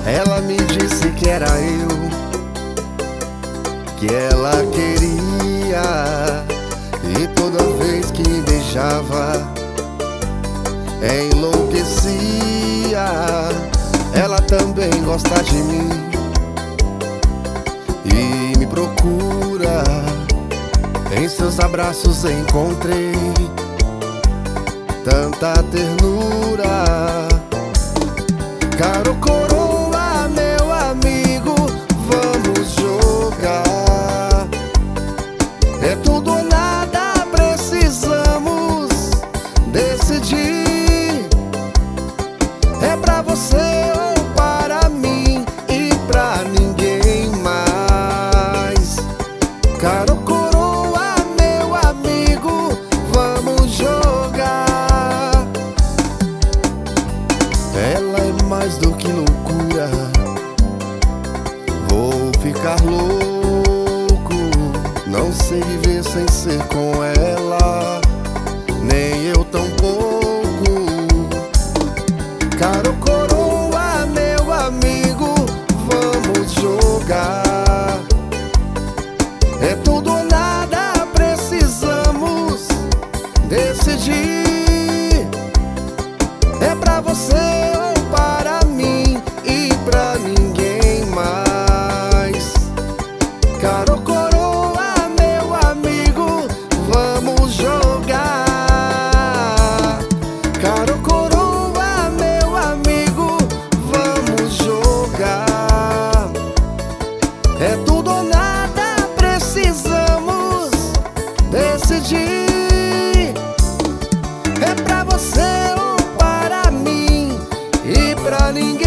Ela me disse que era eu que ela queria, e toda vez que me beijava enlouquecia. Ela também gosta de mim e me procura. Em seus abraços encontrei tanta ternura. Caro coroa, meu amigo, vamos jogar. É tudo ou nada, precisamos decidir. É pra você ou para mim e pra ninguém mais. Caro coroa, meu amigo, vamos jogar. Ela é mais do que loucura, vou ficar louco. Não sei viver sem ser com ela, nem eu tampouco. Caro coroa, meu amigo, vamos jogar. É tudo ou nada, precisamos decidir. É pra você ou para mim e pra ninguém mais. Caro coroa, meu amigo, vamos jogar. Caro coroa, meu amigo, vamos jogar. É tudo ou nada, precisamos decidir. É pra você ou para mim e pra ninguém.